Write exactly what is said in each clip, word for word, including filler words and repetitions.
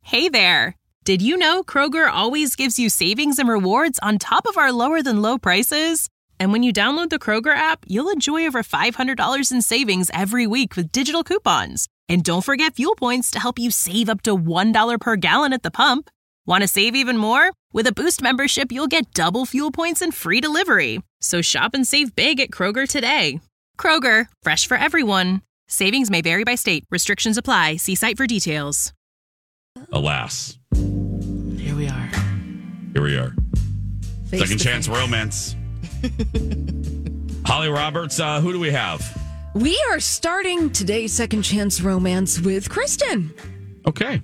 Hey there! Did you know Kroger always gives you savings and rewards on top of our lower-than-low prices? And when you download the Kroger app, you'll enjoy over five hundred dollars in savings every week with digital coupons. And don't forget fuel points to help you save up to one dollar per gallon at the pump. Want to save even more? With a Boost membership, you'll get double fuel points and free delivery. So shop and save big at Kroger today. Kroger, fresh for everyone. Savings may vary by state. Restrictions apply. See site for details. Alas. Here we are. Here we are. Face Second to chance face. romance. Holly Roberts, uh, who do we have? We are starting today's Second Chance Romance with Kristen. Okay.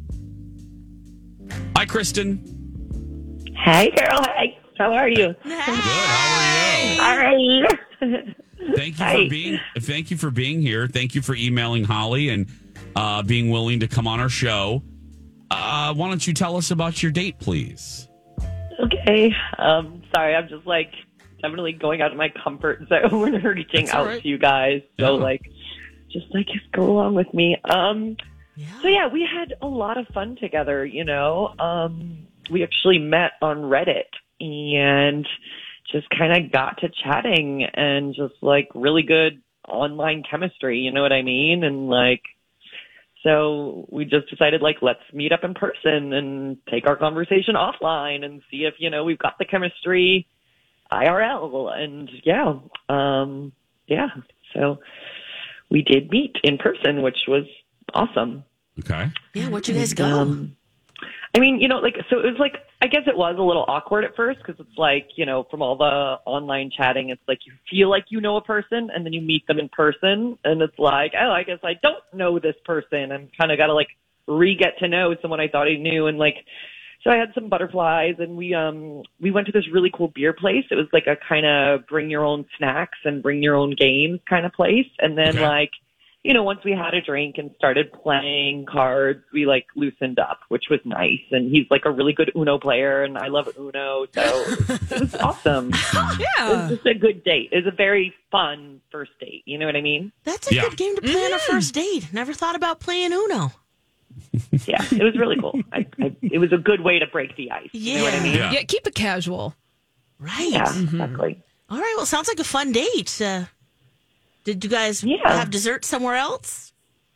Hi, Kristen. Hey, girl. Hey, how are you? Good. How are you? Hi. Thank you Hi. for being. Thank you for being here. Thank you for emailing Holly and uh, being willing to come on our show. Uh, why don't you tell us about your date, please? Okay. Um, sorry, I'm just like definitely going out of my comfort zone and reaching That's all out right. to you guys. So Yeah. like, just like just go along with me. Um, Yeah. so yeah, we had a lot of fun together. You know, um, we actually met on Reddit and just kind of got to chatting and just like really good online chemistry. You know what I mean? And like. So we just decided, like, let's meet up in person and take our conversation offline and see if, you know, we've got the chemistry I R L. And, yeah, um, yeah. So we did meet in person, which was awesome. Okay. Yeah, where'd you guys go? Um, I mean, you know, like, so it was like, I guess it was a little awkward at first because it's like, you know, from all the online chatting, it's like you feel like you know a person and then you meet them in person and it's like, oh, I guess I don't know this person. I'm kind of got to like re-get to know someone I thought I knew. And like, so I had some butterflies and we, um, we went to this really cool beer place. It was like a kind of bring your own snacks and bring your own games kind of place. And then Okay. like, you know, once we had a drink and started playing cards, we like loosened up, which was nice. And he's like a really good Uno player, and I love Uno, so it was awesome. It was Yeah. just a good date. It was a very fun first date. You know what I mean? That's a Yeah. good game to play on a first date. Never thought about playing Uno. Yeah, it was really cool. I, I, it was a good way to break the ice. You know what I Yeah. mean? Yeah. Yeah, keep it casual. Right. Yeah, exactly. All right. Well, sounds like a fun date. Uh, did you guys Yeah. have dessert somewhere else?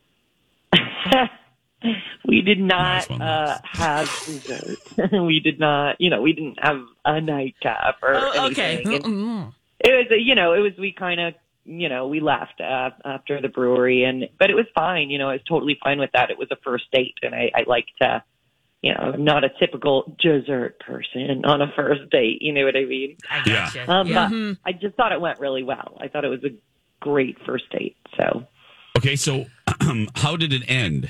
We did Nice not one, uh, Lex. have dessert. We did not, you know, we didn't have a nightcap or Oh, okay. anything. And Mm-mm. it was, a, you know, it was, we kind of, you know, we left uh, after the brewery and, but it was fine. You know, I was totally fine with that. It was a first date and I, I like to, you know, I'm not a typical dessert person on a first date. You know what I mean? I Yeah. gotcha. Um, Yeah. But I just thought it went really well. I thought it was a great first date. So, Okay, so how did it end?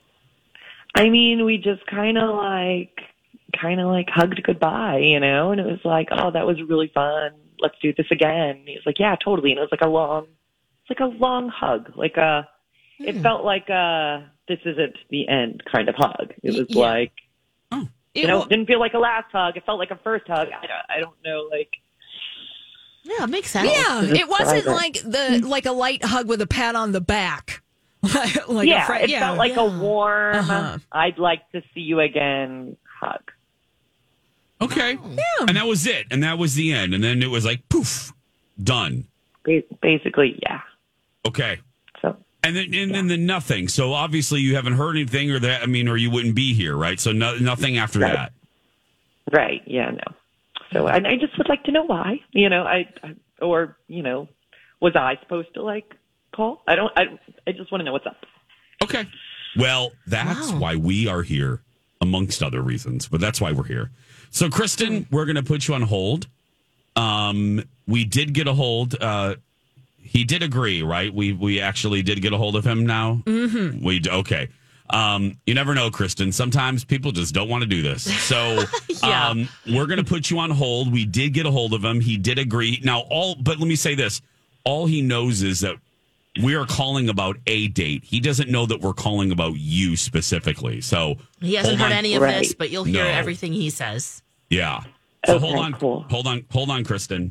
I mean, we just kind of like, kind of like hugged goodbye, you know, and it was like, oh, that was really fun. Let's do this again. He was like, yeah, totally. And it was like a long, it's like a long hug. Like a, it felt like a, this isn't the end kind of hug. It was Yeah. like, Oh. you know, it didn't feel like a last hug. It felt like a first hug. I don't, I don't know, like, Yeah, it makes sense. Yeah, Just it wasn't private. like the like a light hug with a pat on the back. like like yeah, a friend. it yeah. felt like a warm, Uh-huh. I'd like to see you again hug. Okay. Yeah. And that was it. And that was the end. And then it was like, poof, done. Ba- Basically, yeah. Okay. So, And then and then the nothing. So obviously you haven't heard anything or that, I mean, or you wouldn't be here, right? So no, nothing after Right. that. right, yeah, no. So, and I just would like to know why, you know, I, I or, you know, was I supposed to, like, call? I don't, I, I just want to know what's up. Okay. Well, that's Wow. why we are here, amongst other reasons, but that's why we're here. So, Kristen, we're going to put you on hold. Um, we did get a hold. Uh, he did agree, right? We we actually did get a hold of him now. Mm-hmm. We okay. Um, you never know, Kristen. Sometimes people just don't want to do this. So, Yeah. um, we're going to put you on hold. We did get a hold of him. He did agree. Now, all but let me say this: all he knows is that we are calling about a date. He doesn't know that we're calling about you specifically. So He hasn't hold heard on. any of Right. this, but you'll hear No. everything he says. Yeah. So Okay, hold on, cool. hold on, hold on, Kristen.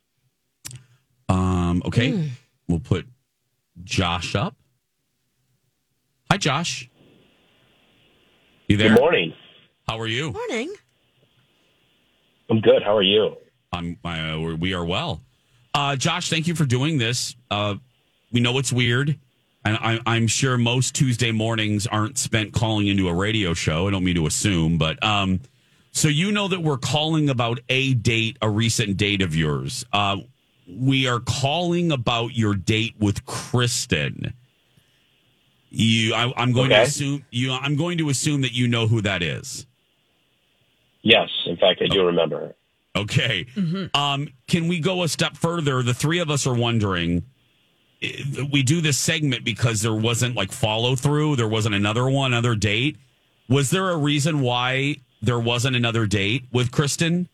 Um. Okay, Hmm. we'll put Josh up. Hi, Josh. You there? Good morning. How are you? Morning. I'm good. How are you? I'm. Uh, we are well. Uh, Josh, thank you for doing this. Uh, we know it's weird, and I, I'm sure most Tuesday mornings aren't spent calling into a radio show. I don't mean to assume, but um, so you know that we're calling about a date, a recent date of yours. Uh, we are calling about your date with Kristen. You, I, I'm going Okay. to assume you. I'm going to assume that you know who that is. Yes. In fact, I do remember. Okay. Um, can we go a step further? The three of us are wondering. eh, We do this segment because there wasn't like follow through. There wasn't another one, another date. Was there a reason why there wasn't another date with Kristen?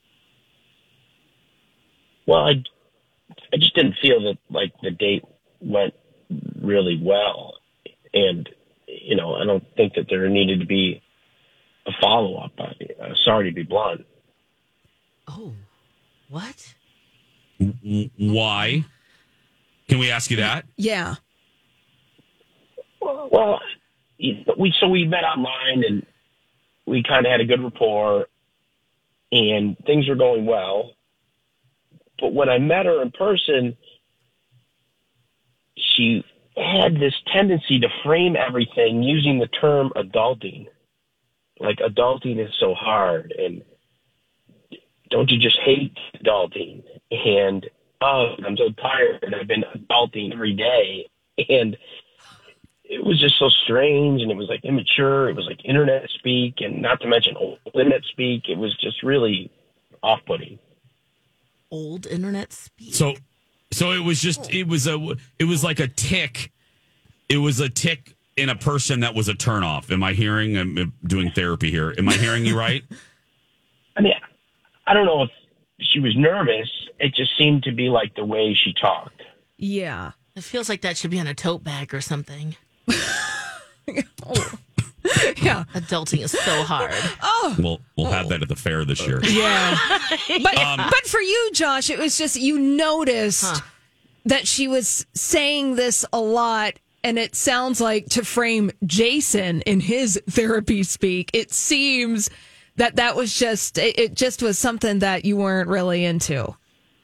Well, I, I just didn't feel that like the date went really well, and you know, I don't think that there needed to be a follow up. Uh, sorry to be blunt. Oh, what? W- Why? Can we ask you that? Yeah. Well, we so we met online and we kind of had a good rapport, and things were going well. But when I met her in person, she had this tendency to frame everything using the term adulting. Like, adulting is so hard, and don't you just hate adulting? And, oh, I'm so tired. I've been adulting every day. And it was just so strange, and it was, like, immature. It was, like, internet speak, and not to mention old internet speak. It was just really off-putting. Old internet speak. So, so it was just it was a it was like a tick. It was a tick in a person that was a turnoff. Am I hearing? I'm doing therapy here. Am I hearing you right? I mean, I don't know if she was nervous. It just seemed to be like the way she talked. Yeah. It feels like that should be on a tote bag or something. Oh. Yeah. Adulting is so hard. Oh. We'll we'll have that at the fair this year. Yeah. But but for you, Josh, it was just you noticed Huh. that she was saying this a lot, and it sounds like, to frame Jason in his therapy speak, it seems that that was just it, it just was something that you weren't really into.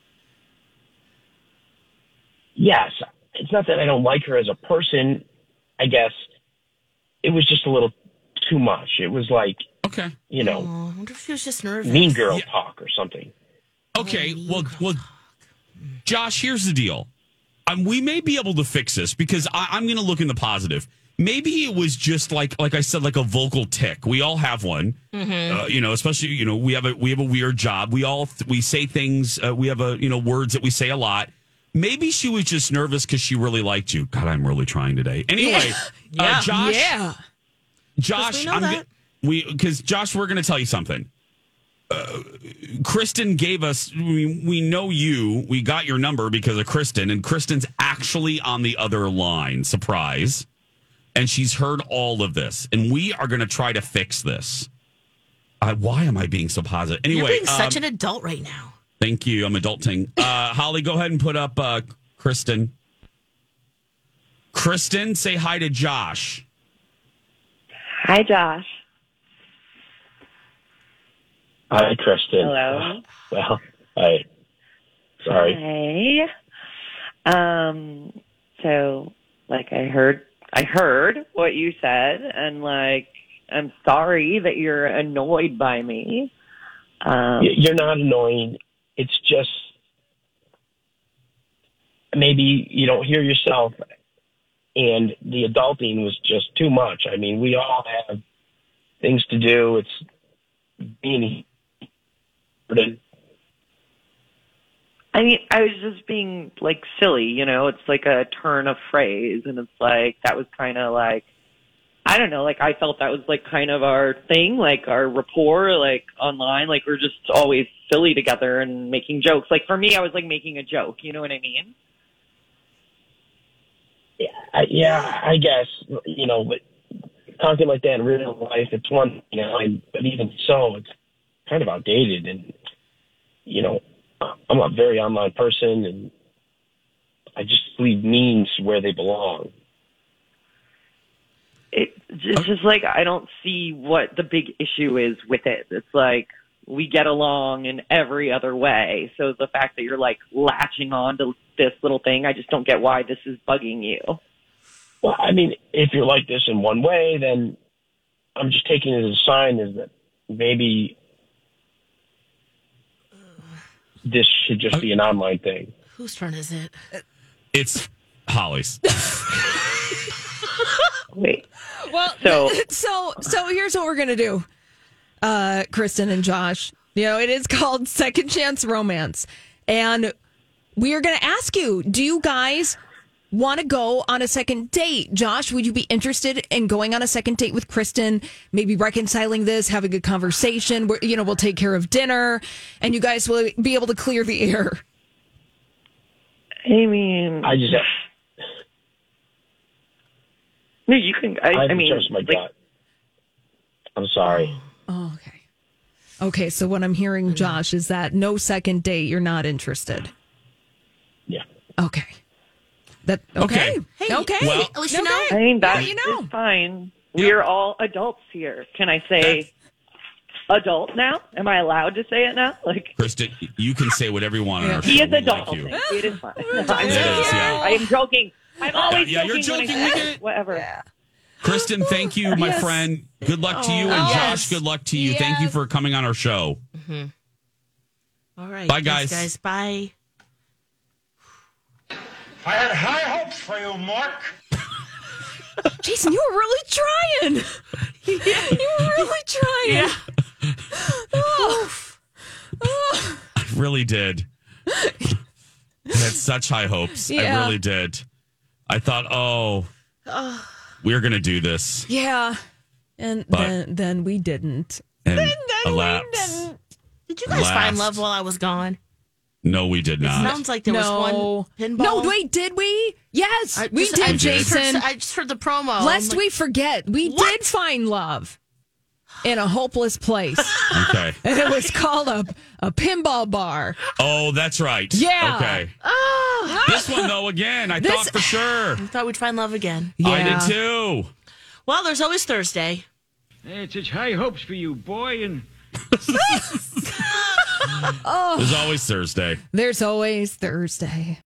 Yes, it's not that I don't like her as a person. I guess it was just a little too much. It was like, Okay. you know, Oh, I wonder if she was just nervous. mean girl Yeah. talk or something. Okay. mean Well, girl well, Josh, here's the deal. Um, we may be able to fix this because I, I'm going to look in the positive. Maybe it was just like, like I said, like a vocal tick. We all have one. Uh, you know, especially you know, we have a we have a weird job. We all we say things. Uh, we have a you know words that we say a lot. Maybe she was just nervous because she really liked you. God, I'm really trying today. Anyway, Yeah. Uh, Josh. Yeah. Josh, we know I'm that. go- we because Josh, we're going to tell you something. Uh, Kristen gave us. We, we know you. We got your number because of Kristen, and Kristen's actually on the other line. Surprise! And she's heard all of this, and we are going to try to fix this. Uh, why am I being so positive? Anyway, You're being such um, an adult right now. thank you. I'm adulting. Uh, Holly, go ahead and put up uh, Kristen. Kristen, say hi to Josh. Hi, Josh. Hi, Kristen. Hello. Well, I. Sorry. Hey. Um. So, like, I heard, I heard what you said, and like, I'm sorry that you're annoyed by me. Um. Y- You're not annoying. It's just maybe you don't hear yourself, and the adulting was just too much. I mean, we all have things to do. It's being. I mean, I was just being like silly, you know. It's like a turn of phrase, and it's like that was kind of like, I don't know, like I felt that was like kind of our thing, like our rapport, like online, like we're just always silly together and making jokes. Like for me, I was like making a joke, you know what I mean? Yeah, I, yeah, I guess you know, but talking like that in real life, it's one, you know, and, but even so, it's kind of outdated, and you know, I'm a very online person, and I just leave memes where they belong. it, it's just like I don't see what the big issue is with it. It's like we get along in every other way. So the fact that you're like latching on to this little thing, I just don't get why this is bugging you. Well, I mean, if you're like this in one way, then I'm just taking it as a sign is that maybe this should just be an online thing. Whose turn is it? It's Holly's. Wait. Well, So- so so here's what we're gonna do, uh, Kristen and Josh. You know, it is called Second Chance Romance, and we are gonna ask you: do you guys want to go on a second date? Josh, would you be interested in going on a second date with Kristen? Maybe reconciling this, having a conversation. Where, you know, we'll take care of dinner, and you guys will be able to clear the air. I mean, I just no, you can. I, I, I mean, trust my like, gut. I'm sorry. Oh, okay. Okay, so what I'm hearing, Josh, is that no second date. You're not interested. Yeah. Okay. That okay. Okay. Hey, Okay. Well- at least you Okay. know. I mean, that you is know. fine. We are all adults here. Can I say adult now? Am I allowed to say it now? Like, Kristen, you can say whatever you want on our show. he is We adult. like you. It is fine. It is, yeah. I am joking. I'm always yeah, you're joking. joking. when I We say get it. Whatever. Kristen, thank you, my Yes. friend. Good luck to you. And Oh, Josh, yes. good luck to you. Thank you Yes. for coming on our show. All right. Bye, thanks, guys. guys. Bye. I had high hopes for you, Mark. Jason, you were really trying. You were really trying. Yeah. Oh. I really did. I had such high hopes. I Yeah. really did. I thought, oh, we're going to do this. Yeah. And But- then then we didn't. And Then we alas, didn't. Did you guys Last. find love while I was gone? no, we did It not. sounds like there No. was one pinball. No, wait, did we? Yes, I we just- did, I just heard- Jason. I just heard the promo. Lest I'm like, we forget, we What? did find love in a hopeless place. Okay. And it was called a, a pinball bar. Oh, that's right. Yeah. Okay. Oh, This one, though, again, I This- thought for sure. I thought we'd find love again. I Yeah. did too. Well, there's always Thursday. It's such high hopes for you, boy, and There's always Thursday. There's always Thursday.